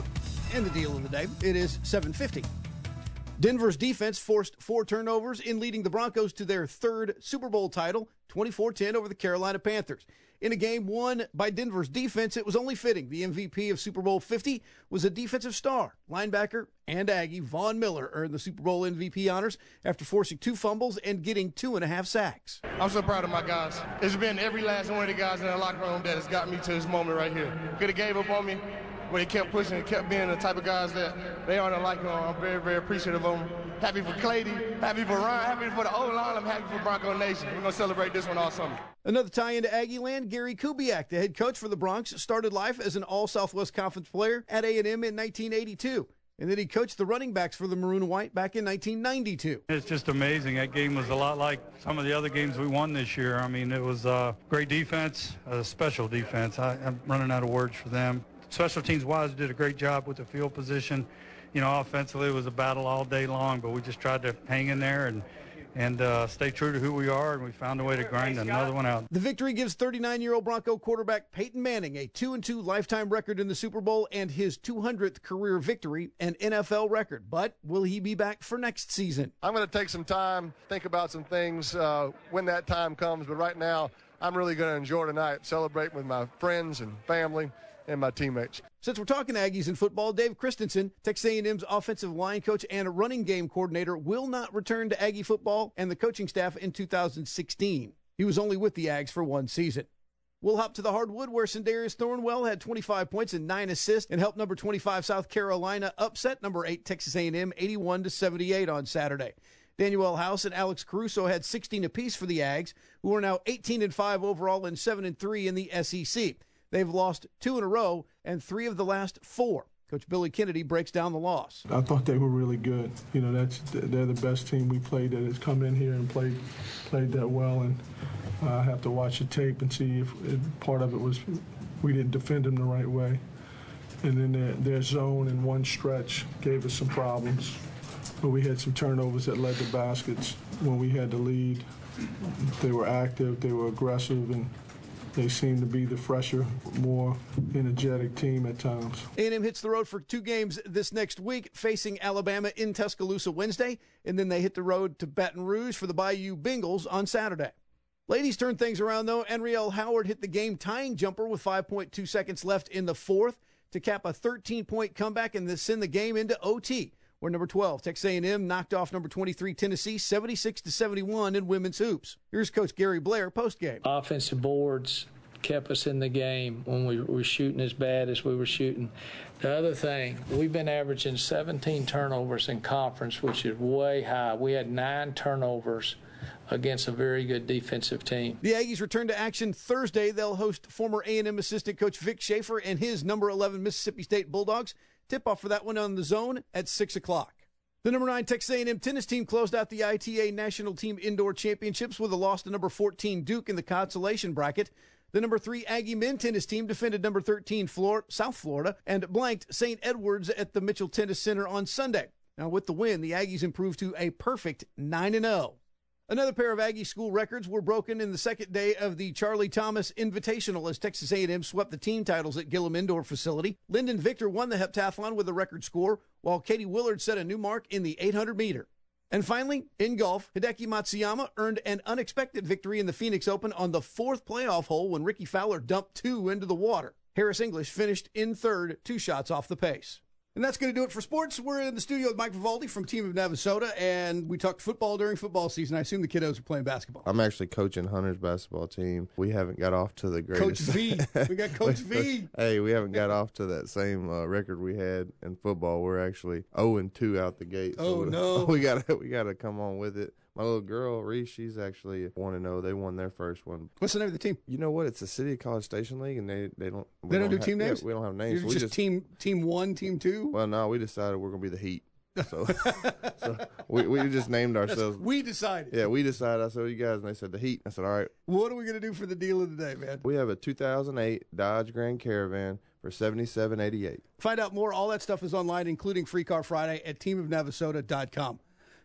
And the deal of the day, it is seven fifty. Denver's defense forced four turnovers in leading the Broncos to their third Super Bowl title, twenty-four ten over the Carolina Panthers. In a game won by Denver's defense, it was only fitting the M V P of Super Bowl fifty was a defensive star. Linebacker and Aggie Von Miller earned the Super Bowl M V P honors after forcing two fumbles and getting two and a half sacks. I'm so proud of my guys. It's been every last one of the guys in the locker room that has got me to this moment right here. Could have gave up on me, but they kept pushing and kept being the type of guys that they are in the locker room. I'm very, very appreciative of them. Happy for Clady, happy for Ryan, happy for the O-line, I'm happy for Bronco Nation. We're going to celebrate this one all summer. Another tie into Aggie land, Gary Kubiak, the head coach for the Bronx, started life as an All-Southwest Conference player at A and M in nineteen eighty-two. And then he coached the running backs for the Maroon and White back in nineteen ninety-two. It's just amazing. That game was a lot like some of the other games we won this year. I mean, it was uh, great defense, uh, special defense. I, I'm running out of words for them. Special teams wise did a great job with the field position. You know, offensively it was a battle all day long, but we just tried to hang in there and and uh, stay true to who we are, and we found a way to grind another one out. The victory gives thirty-nine-year-old Bronco quarterback Peyton Manning a two and two lifetime record in the Super Bowl and his two hundredth career victory, an N F L record. But will he be back for next season? I'm going to take some time, think about some things uh, when that time comes, but right now I'm really going to enjoy tonight, celebrate with my friends and family and my teammates. Since we're talking Aggies in football, Dave Christensen, Texas A and M's offensive line coach and running game coordinator, will not return to Aggie football and the coaching staff in two thousand sixteen. He was only with the Ags for one season. We'll hop to the hardwood where Sindarius Thornwell had twenty-five points and nine assists and helped number twenty-five South Carolina upset number eight Texas A and M eighty-one to seventy-eight on Saturday. Daniel House and Alex Caruso had sixteen apiece for the Ags, who are now eighteen and five overall and seven and three in the S E C. They've lost two in a row and three of the last four. Coach Billy Kennedy breaks down the loss. I thought they were really good. You know, that's they're the best team we played that has come in here and played played that well. And uh, I have to watch the tape and see if, if part of it was we didn't defend them the right way. And then their, their zone in one stretch gave us some problems. But we had some turnovers that led to baskets when we had the lead. They were active, they were aggressive, and they seem to be the fresher, more energetic team at times. A and M hits the road for two games this next week, facing Alabama in Tuscaloosa Wednesday, and then they hit the road to Baton Rouge for the Bayou Bengals on Saturday. Ladies turn things around, though. Enrielle Howard hit the game-tying jumper with five point two seconds left in the fourth to cap a thirteen-point comeback and send the game into O T, where number twelve, Texas A and M, knocked off number twenty-three, Tennessee, seventy-six to seventy-one in women's hoops. Here's Coach Gary Blair postgame. Offensive boards kept us in the game when we were shooting as bad as we were shooting. The other thing, we've been averaging seventeen turnovers in conference, which is way high. We had nine turnovers against a very good defensive team. The Aggies return to action Thursday. They'll host former A and M assistant coach Vic Schaefer and his number eleven Mississippi State Bulldogs. Tip-off for that one on the Zone at six o'clock. The number nine Texas A and M tennis team closed out the I T A National Team Indoor Championships with a loss to number fourteen Duke in the consolation bracket. The number three Aggie men tennis team defended number thirteen Florida, South Florida and blanked Saint Edwards at the Mitchell Tennis Center on Sunday. Now, with the win, the Aggies improved to a perfect nine and oh. Another pair of Aggie school records were broken in the second day of the Charlie Thomas Invitational as Texas A and M swept the team titles at Gillum Indoor Facility. Lyndon Victor won the heptathlon with a record score, while Katie Willard set a new mark in the eight hundred meter. And finally, in golf, Hideki Matsuyama earned an unexpected victory in the Phoenix Open on the fourth playoff hole when Ricky Fowler dumped two into the water. Harris English finished in third, two shots off the pace. And that's going to do it for sports. We're in the studio with Mike Vivaldi from Team of Navasota, and we talked football during football season. I assume the kiddos are playing basketball. I'm actually coaching Hunter's basketball team. We haven't got off to the greatest. Coach V. We got Coach V. Hey, we haven't got off to that same uh, record we had in football. We're actually oh and two out the gate. So oh, we, no. We got we got to come on with it. My little girl, Reese, she's actually one and oh. They won their first one. What's the name of the team? You know what? It's the City of College Station League, and they, they don't They don't, don't do have, team names? Yeah, we don't have names. You're we just, just team team one, team two? Well, no, we decided we're going to be the Heat. So, so we, we just named ourselves. We decided. Yeah, we decided. I said, well, you guys, and they said the Heat. I said, all right. What are we going to do for the deal of the day, man? We have a two thousand eight Dodge Grand Caravan for seventy-seven eighty-eight. Find out more. All that stuff is online, including Free Car Friday at team of navasota dot com.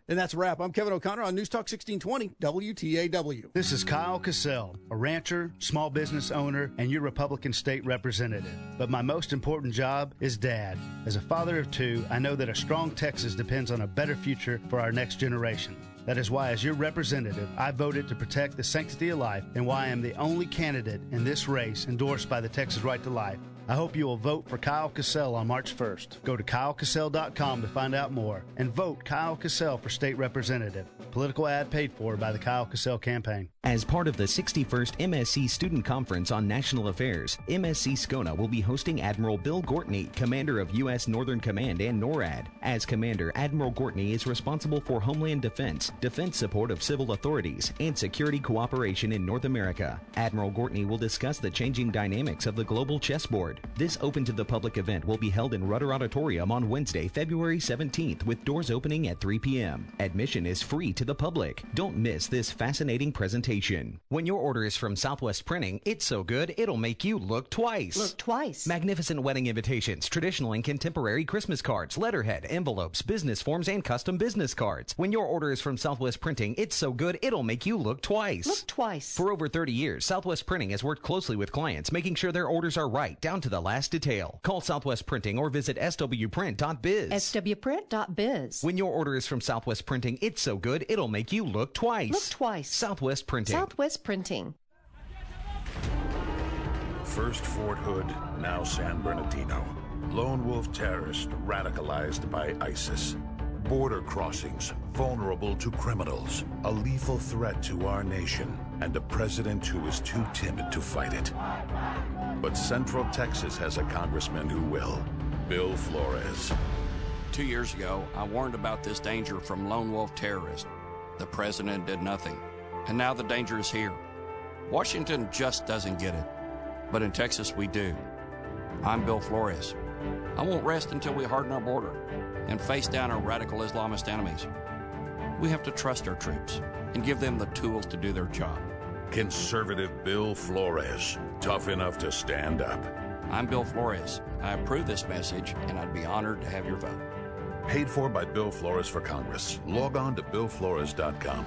And that's a wrap. I'm Kevin O'Connor on News Talk sixteen twenty W T A W. This is Kyle Cassell, a rancher, small business owner, and your Republican state representative. But my most important job is dad. As a father of two, I know that a strong Texas depends on a better future for our next generation. That is why, as your representative, I voted to protect the sanctity of life and why I am the only candidate in this race endorsed by the Texas Right to Life. I hope you will vote for Kyle Cassell on March first. Go to kyle cassell dot com to find out more and vote Kyle Cassell for state representative. Political ad paid for by the Kyle Cassell campaign. As part of the sixty-first M S C Student Conference on National Affairs, M S C SCONA will be hosting Admiral Bill Gortney, Commander of U S Northern Command and NORAD. As Commander, Admiral Gortney is responsible for homeland defense, defense support of civil authorities, and security cooperation in North America. Admiral Gortney will discuss the changing dynamics of the global chessboard. This open-to-the-public event will be held in Rudder Auditorium on Wednesday, February seventeenth, with doors opening at three p.m. Admission is free to the public. Don't miss this fascinating presentation. When your order is from Southwest Printing, it's so good it'll make you look twice. Look twice. Magnificent wedding invitations, traditional and contemporary Christmas cards, letterhead, envelopes, business forms, and custom business cards. When your order is from Southwest Printing, it's so good it'll make you look twice. Look twice. For over thirty years, Southwest Printing has worked closely with clients, making sure their orders are right down to the last detail. Call Southwest Printing or visit s w print dot biz. s w print dot biz. When your order is from Southwest Printing, it's so good it'll make you look twice. Look twice. Southwest Printing. Southwest Printing. First Fort Hood, now San Bernardino. Lone wolf terrorist radicalized by ISIS. Border crossings vulnerable to criminals. A lethal threat to our nation. And a president who is too timid to fight it. But Central Texas has a congressman who will. Bill Flores. Two years ago, I warned about this danger from lone wolf terrorists. The president did nothing. And now the danger is here. Washington just doesn't get it. But in Texas, we do. I'm Bill Flores. I won't rest until we harden our border and face down our radical Islamist enemies. We have to trust our troops and give them the tools to do their job. Conservative Bill Flores, tough enough to stand up. I'm Bill Flores. I approve this message, and I'd be honored to have your vote. Paid for by Bill Flores for Congress. Log on to bill flores dot com.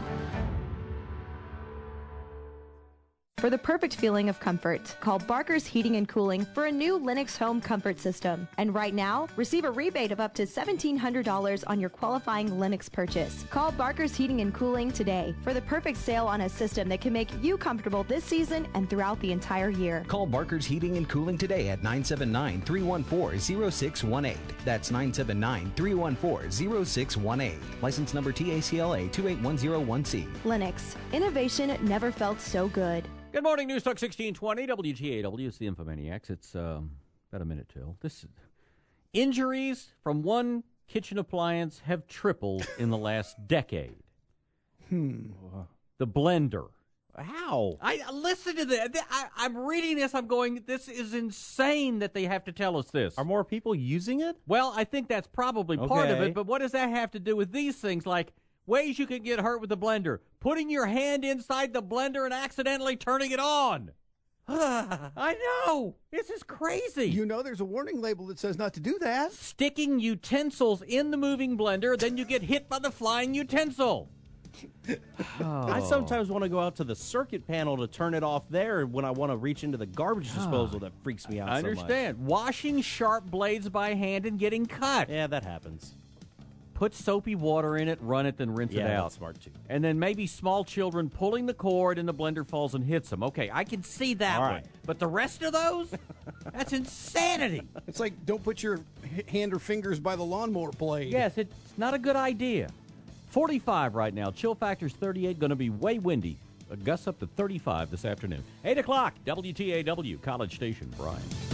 For the perfect feeling of comfort, call Barker's Heating and Cooling for a new Lennox home comfort system. And right now, receive a rebate of up to seventeen hundred dollars on your qualifying Lennox purchase. Call Barker's Heating and Cooling today for the perfect sale on a system that can make you comfortable this season and throughout the entire year. Call Barker's Heating and Cooling today at nine seven nine, three one four, zero six one eight. That's nine seven nine, three one four, zero six one eight. License number T A C L A two eight one zero one C. Lennox. Innovation never felt so good. Good morning, News Talk sixteen twenty, W T A W. It's the Infomaniacs. It's um, about a minute till. This injuries from one kitchen appliance have tripled in the last decade. Hmm. The blender. How? I listen to that. I, I'm reading this. I'm going, this is insane that they have to tell us this. Are more people using it? Well, I think that's probably part of Okay. it, but what does that have to do with these things like ways you can get hurt with the blender? Putting your hand inside the blender and accidentally turning it on. I know. This is crazy. You know there's a warning label that says not to do that. Sticking utensils in the moving blender, then you get hit by the flying utensil. Oh. I sometimes want to go out to the circuit panel to turn it off there when I want to reach into the garbage disposal. That freaks me out I so much. understand. Washing sharp blades by hand and getting cut. Yeah, that happens. Put soapy water in it, run it, then rinse Yeah, it out. that's smart too. And then maybe small children pulling the cord and the blender falls and hits them. Okay, I can see that All one. right. But the rest of those? That's insanity. It's like don't put your h- hand or fingers by the lawnmower blade. Yes, it's not a good idea. forty-five right now. Chill factor's thirty-eight. Going to be way windy. A gust up to thirty-five this afternoon. eight o'clock, W T A W, College Station, Bryan.